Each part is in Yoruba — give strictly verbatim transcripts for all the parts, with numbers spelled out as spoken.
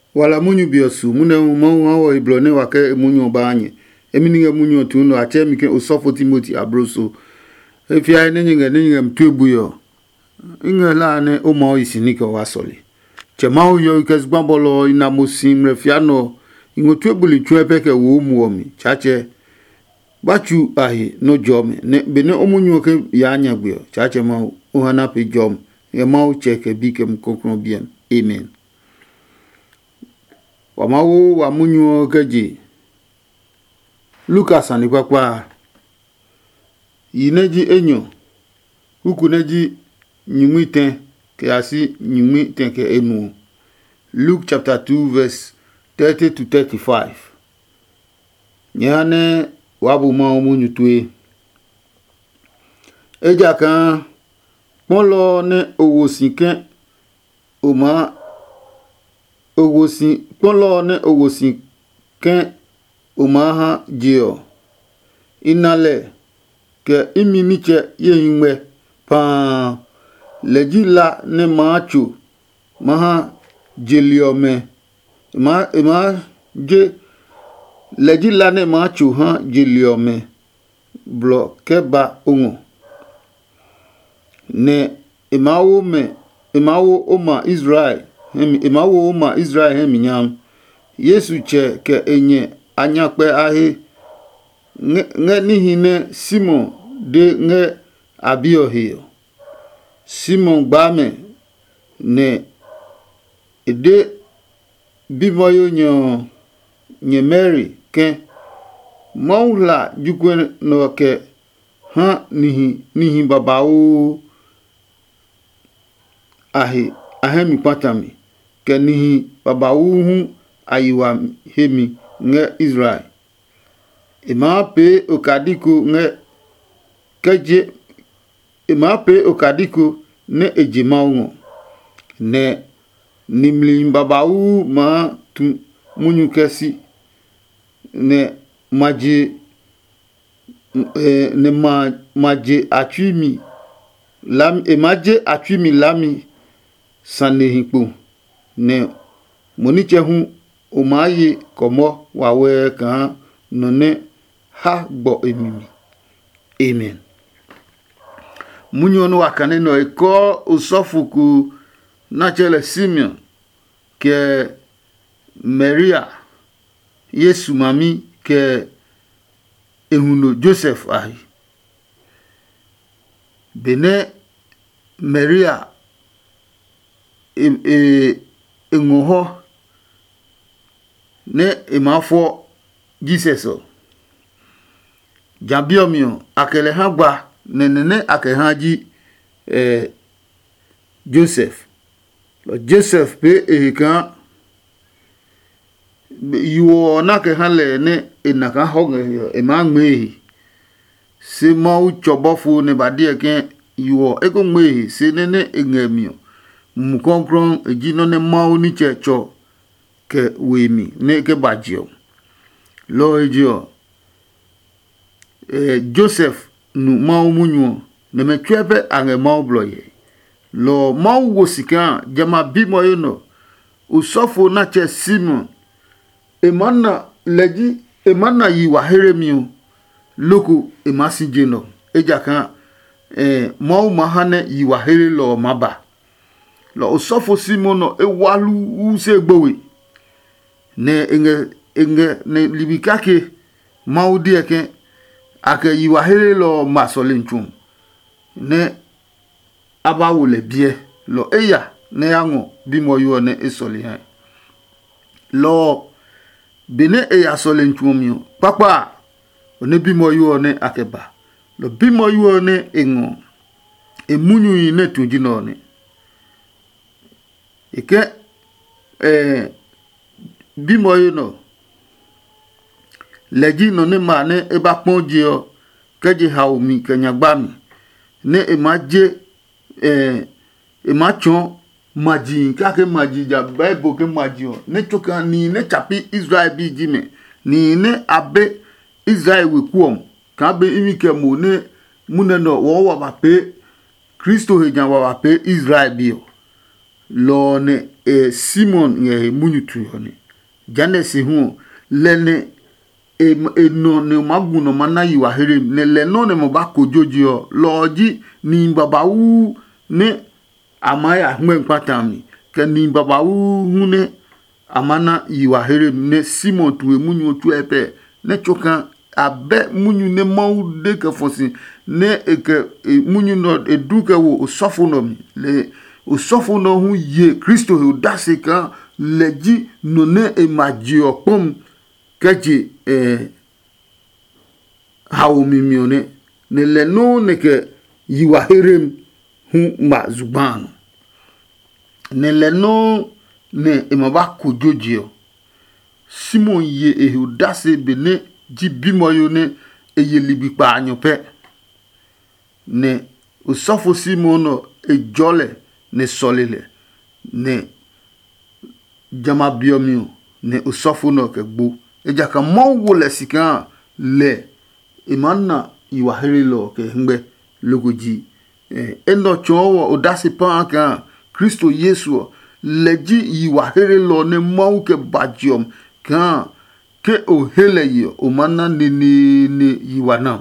wala munyu biosu mune mo hawo iblone wake munyu baanye emininge munyu tuno ache mike osofo Timothy abroso efia ne nyinga ne nyinga mtubuyo inga la ne o mo isinika wasoli chema uyo ikesgbambolo ina mosim refiano ingo twebuli twepeke wo muomi chache bachu ahi no jome ne bene omunyu ke yanya gbio chache ma ohana pe jom e ma u cheke bike mkonkron bien amen wa mawo wa munyu keji Lucas ani kwakwa yineji enyo huku neji nyumiten ke asi nyumiten ke enu Luke chapter two verse thirty to thirty-five nyane wabu ma omunyu tue eja kan polo ne owosinke oma owosin polo ne owosin kan omaha jio inale ke iminiche yeyinwe pa lejila ne machu maha jeliome ma ma je lejila ne machu ha jeliome blo keba ongo ne imawo me imawo oma Israel hem imawo oma Israel hem nyam Yesu che ke enye anyakpe ahe nge nihine Simon de nge abiohio Simon gbame ne ede bimoyo nyo nye Mary ke maula jukwe no ke ha nihi nihi babao ahe ahemi patami ke nihi babao hu ayiwa hemi nge Israel ima pe okadiko nge keje ima pe okadiko ne ejimao ne nimli babao ma tu munyu kesi ne maje eh, ne ma maje atwimi lam e maje atwimi lami sanehikpo ne moniche hu o maye komo wawe kan no ne ha gbo emimi amen munyo no wakane no eko osofuku na chele Simeon ke Maria Yesu mami ke ehuno Joseph ahi bene Maria e e engoho ne emafo Jesus jabiomio akele hagba nenene akehaji eh Joseph lo Joseph pe ekan yuo na ke hanle ne enaka hoge e ma gbe se ma u chobofo ne badie ke yuo e ko gbe se nene engemio mu konkron ejino ne ma u ni checho ke wemi ne ke bajio lo ejio eh Joseph nu ma u munyu ne me twebe ange ma u bloye lo ma u wosika jama bimo yono usofo na che Simon emana leji emana yi wa heremiu loko emasijeno ejakan eh ma u mahane yi wa here lo maba lo usofo Simon no ewalu use gbowe ne enge enge ne libikake maudi eke ake yiwa hele lo masolinchum ne abawule bie lo eya ne yango bimo yo ne esoli han lo bene eya solinchum yo papa one bimo yo ne akeba lo bimo yo ne engo emunyu yi ne tunjino ne eke eh bimo yo no leji no ne ma ne eba ponje o keje haomi kenyagbami ne emaje eh emachon maji kake maji ja bible ke maji o ne choka ni ne chapi Israel bi jime ni ne abe Israel we kuom ka be imike mo ne mune no wo wa ba pe Kristo hejan wa ba pe Israel bi o lo ne e Simon nge munyu tu yoni jane si hu le ne e, e no ne magu no mana yiwa here ne le no ne mo ba kojoji o lo ji ni baba wu ne amaya ngwe patami ke ni baba wu hu ne amana yiwa here ne Simon tu e munyu tu epe ne chokan abe munyu ne mau de ke fosi ne e ke e munyu no e du ke wo osofo no mi le osofo no hu ye Kristo hu dasika leji no ne e maji opom keji e hawo mi mione ne le no ne ke yiwa herem hu ma zubano ne le no ne e maba kujojio Simon ye e hu dase bene ji bimo yo ne e ye libi pa anyope ne osofo Simon no e jole ne solile ne jama biomio ne osofo no ke gbo e jaka mo wo le sika le imanna yiwa here lo ke ngbe logoji eh eno chowo odasi pa kan Kristo Yesu leji yiwa here lo ne mo ke bajiom kan ke o hele yi o manna ne ne ne yiwa na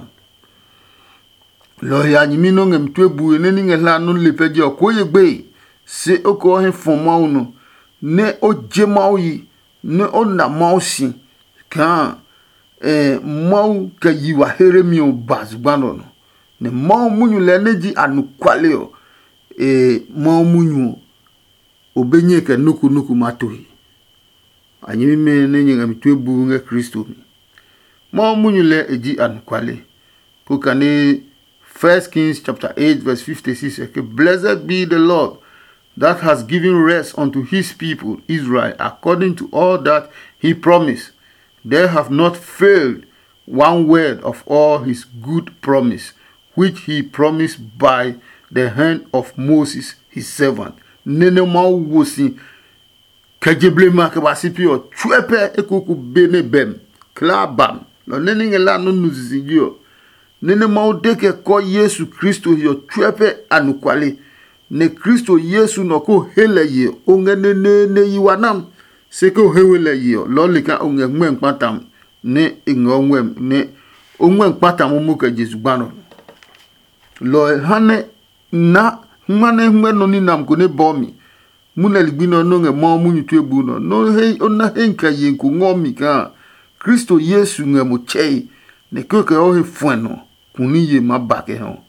lo ya nyimi no ngem tu ebu ne ni ngela no lepeje okoye gbe se oko hin fon ma unu ne o je ma yi ne o na ma si kan eh mau ka yiwa here mi o bazgbano no ne mau munyu le neji anukwale o eh mau munyu obenye ke nuku nuku matohi anyimi me ne nyinga mitwe bu nge Kristo mi mau munyu le eji anukwale ko kane First Kings chapter eight verse fifty-six okay, blessed be the Lord that has given rest unto his people Israel according to all that he promised. They have not failed one word of all his good promise, which he promised by the hand of Moses, his servant. Nene ma wosi kajeble ma ke basipi o twepe ekoku bene bem klabam lo nene ngela no nuzizio nene ma odeke ko Yesu Kristo yo twepe anukwale ne Kristo Yesu no ko heleye ongene ne ne yiwanam se ko hewele yo lo lika onge ngwen patam ne ingongwem ne ongwen patam mu ka Jesu gbano lo hane na mane ngweno ni nam ko ne bomi muna ligbino no nge mo munyu tu ebu no no he ona henka yenku ngomi ka Kristo Yesu nge mo chei ne ko ke o he fueno kuni ye mabake ho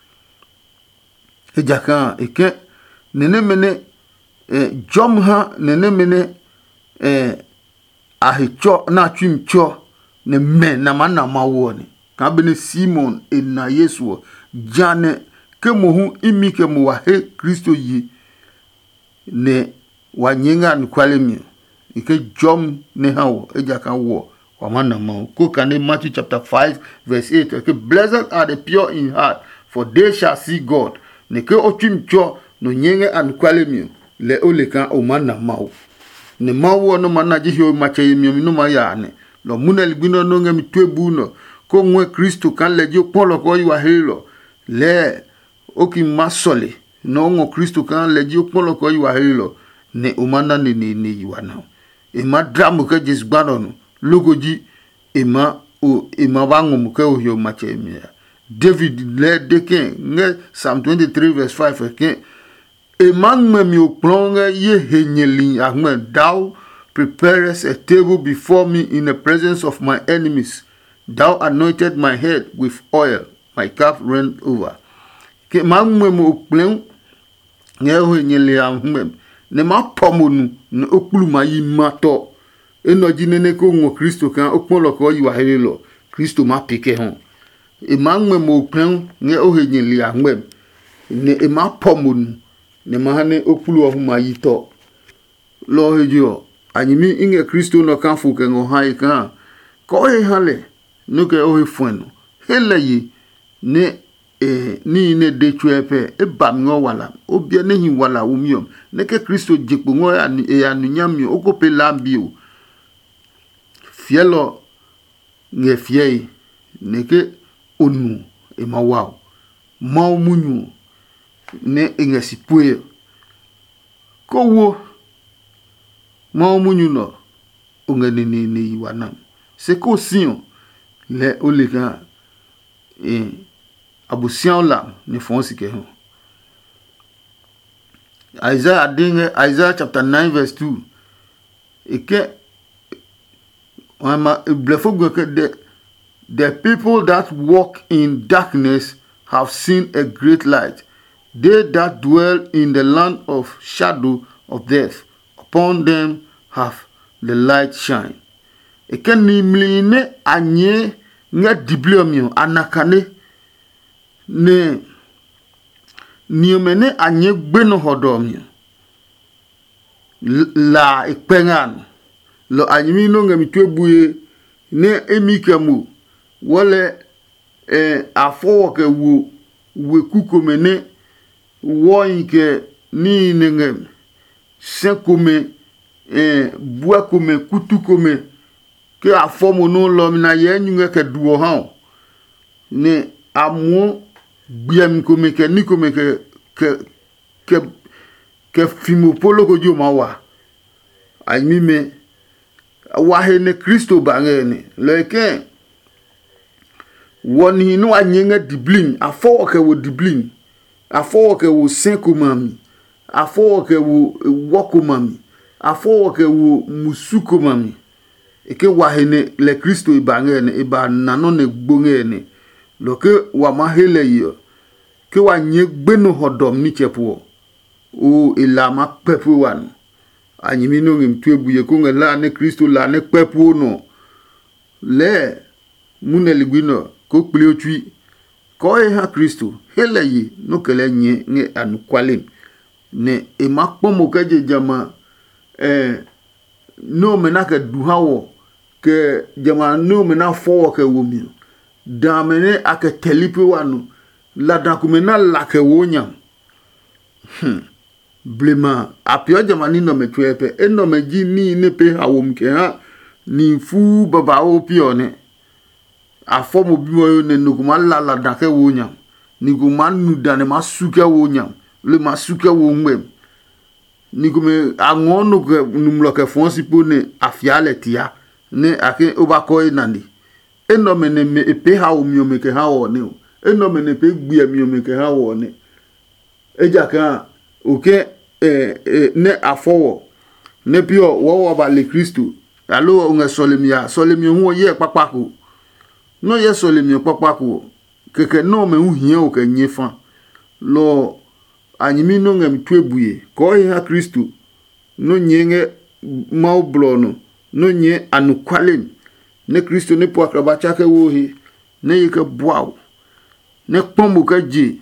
ejaka eke nene mene eh jom ha nene mene eh ahicho na twimcho ne men na mana mawo ni ka bene Simon e na Yesu jane ke mohu imi ke mo wa he Kristo yi ne wanyenga nukwale mi ike jom ne hawo ejaka wo wa mana mawo ko kane Matthew chapter five verse eight okay, blessed are the pure in heart for they shall see God ne ke otwimcho no nyenge anukwale mi le oleka o mana mawo ne mawo no mana ji hio mache mi no ma ya ne lo munel bino no ngemi twebu no ko nwe Kristo kan le jo polo ko yiwa helo le oki masole no ngo Kristo kan le jo polo ko yiwa helo ne o mana ne ne ne yiwa na e ma dramu ke Jesu gbano no logoji e ma o e ma bango mu ke o hio mache mi David le deken nge Psalm twenty-three verse five ke e man me mi oplonge ye henyeli ahme thou preparest a table before me in the presence of my enemies. Thou anointed my head with oil, my cup ran over. Ke man me mo oplon nge henyeli ahme ne ma pomonu ne okulu ma yi mato eno jinene ko ngo Kristo kan okpolo ko yi wa helelo Kristo ma pike hon e man me mo oplon nge henyeli ahme ne e ma pomonu ne mahane okulu ohuma yito lo hejo anyimi inge Kristo no kanfu ke ngo hai kan ko he hale no ke o fueno hele yi ne e ni ne de twepe e ba ngo wala obia ne hi wala umiom ne ke Kristo jikpo ngo ya e anunyam yo okope lambi o fielo nge fiei ne ke onu e mawaw maw munyu ne inga sipue ko wo ma munyu no ongene ni ni wanam c'est ko sion le olika eh abusian la ne fonsi ke ho Isaiah dinge Isaiah chapter nine verse two et que the, the people that walk in darkness have seen a great light. They that dwell in the land of shadow of death, upon them have the light shine. Et que ni mline anye nga diblomio anakane ne niomene anye gbeno hodomio la ekpengan lo anyimi no ngami twebuye ne emikamu wole eh afo ke wu we kukomene woinke ni nengem sekome eh bua kome kutukome ke afo mo no lo na ye nyunge ke duo ha ne amu biam kome ke ni kome ke ke ke ke fimo polo ko joma wa anyimi me wahene Kristo bangene leke woni no anyenga diblin afo ke wo diblin afo ke wo senkomami afo ke wo wokomami afo ke wo musukomami eke wahene le Kristo bangene e ba nano ne gbongene loke wa mahele yo ke wanye gbeno hodom ni chepo o ilama pepu wan anyimi no ngim twebuye ko ngala ne Kristo la ne pepu no le muneligwino ko kple otui ko e ha Kristo hele yi no kele nye ne anukwalem ne e makpomo keje jama eh no menaka duhawo ke jama no mena fo ke womi da mene ake telipe wanu la da kumena la ke wonya hmm blema apio jamani no metwepe eno meji ni ne pe awom ke ha ni fu baba o pione afomo biwo ne nuguma la la da ke wonya ni guma nu da ne masuke wonya le masuke wo ngwem ni gume angono ke numlo ke fonsi pone afiale tia ne ake obako nani eno mene me pe ha o mi o me ke ha wo ne eno mene pe gbi mi o me ke ha wo ne eja kan oke eh, eh, ne afowo ne pio wo ba le Kristo alo nga solemia solemia hu ye papako no ye solemia papako keke no me hu hia o ke nyefa lo anyimi no ngam twebuye ko ha Kristo no nyenge maublo no no nye anukwalem ne Kristo ne po akraba chake wo hi ne yeke boaw ne pombo ka ji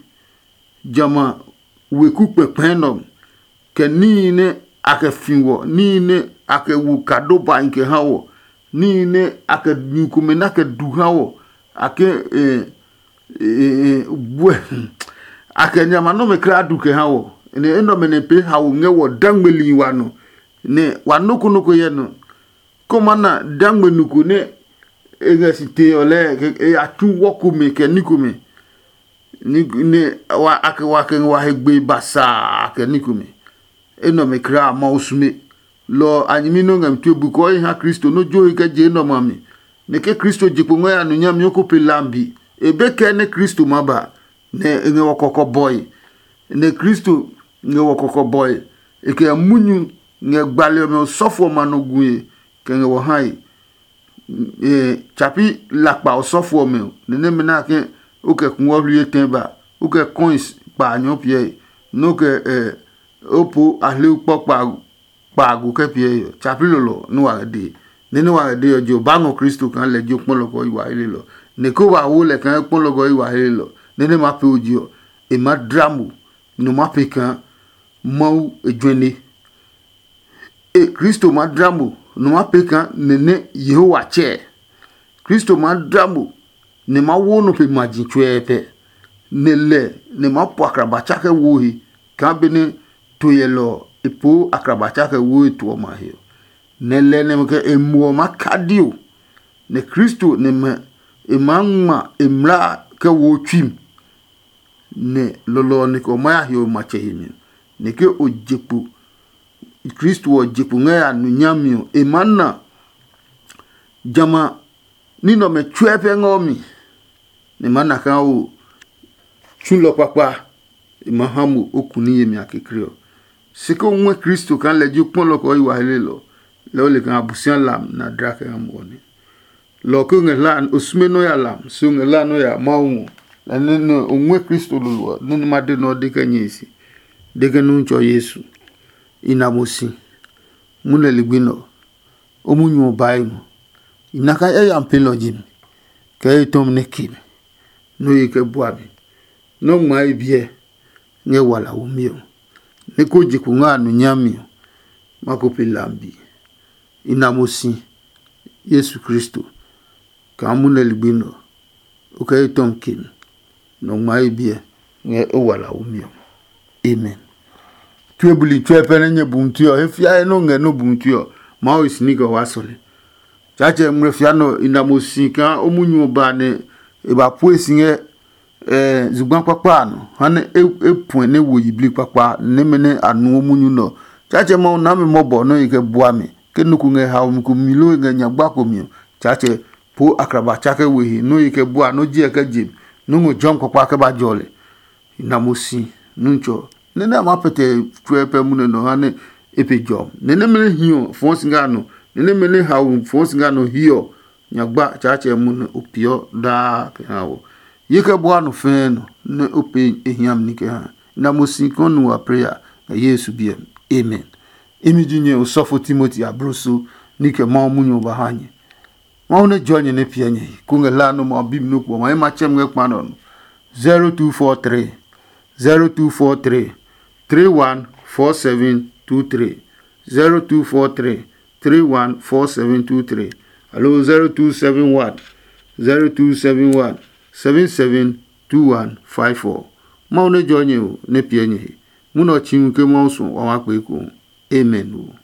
jama weku pepenom ke ni ne ake finwo ni ne ake wu kado ba nke hawo ni ne ake nyukume na ke du hawo ake eh eh bwe ake nyama no me kra du ke hawo ne eno me ne pe hawo nge wo dangmeli wano ne wanuku nuku ye no komana dangme nuku ne egesite ole e atu wokume ke nikume ni ne wa ake wa ke wa hegbe basa ke nikume eno me kra ma usume lo anyimi no ngam twebu ko ha Kristo no jo ike je no mami ne ke Kristo jipo ngoya no nyam yoko pelambi ebe ke ne Kristo maba ne nge wokoko boy ne Kristo nge wokoko boy eke munyu nge gbale me sofo manoguye ke nge wo hai e chapi lakpa sofo me ne ne mena ke o ke kunwo liye temba o ke coins pa nyon pie no ke eh opo ahle popa pa gu ke pie chapi lolo no wa de ne no wa de ojo bango Kristo kan le jo pon loko iwa ile lo ne ko wa wo le kan pon loko iwa ile lo ne ne ma pe ojo e ma dramu no ma pe kan mau ejwene e Kristo ma dramu no ma pe kan ne ne Yehowa che Kristo ma dramu ne ma wo no pe maji chwepe ne le ne ma po akraba chake wo hi kan be ne to yelo ipo akraba chake wo to ma he ne le ne ke emu ma kadio ne Kristo ne ma e mangma emra ke wo twim ne lolo ne ko ma he o ma che himi ne ke ojepu Kristo jipunga ya nunyamio emana jama nino me chwepe ngomi ne mana ka o chulo papa imahamu okuni mi akekrio siko nwe Kristo kan le ju pon lo ko iwa hele lo lo le kan abusian lam na drake amoni lo ko ngela osmeno ya lam so ngela no ya mawu la no nwe Kristo lo no ma de no de kanyesi de kanu cho Yesu inamosi muna ligbino omunyu obaimo inaka e yampelo jim ke tom ne kim no yike buabi no ma ibie nge wala umio ne ko jikunga nu nyamio makopelambi inamosi Yesu Kristo ka muna ligbino o ke tom kim no ma ibie nge wala umio amen. Tuebuli tuepene nye bumtuyo efia eno nge no bumtuyo ma o isinigo wasole chache mrefia no inamosi kan omunyu ba ne eba puesi nge eh zugban papa no hane epun ne wo yibli papa ne mene anu omunyu no chache ma na me mobo no ike buame kenuku nge ha omku milo nge nyagba komio chache po akraba chake wehi no ike bua no ji eke jib no ngo jom papa ke ba jole inamosi nuncho nene amapete tuepe mune no hane epe jom nene mene hiyo fonsingano nene mene hawu fonsingano hiyo nyagba chache mune opio da pehawo yeke bwanu feno ne ope ehiam nike ha na musikonu wa prayer na Yesu biem amen imijinye usofo Timothy abrusu nike ma munyo bahanye ma one jonye ne pianye kungela no ma bim no ko ma ma chem nge kpanon zero two four three zero two four three three one four seven two three zero two four three three one four seven two three hello zero two seven one zero two seven one seven seven two one five four ma one jonye o ne pienye mu no chinke mo so wa pe ko amen o.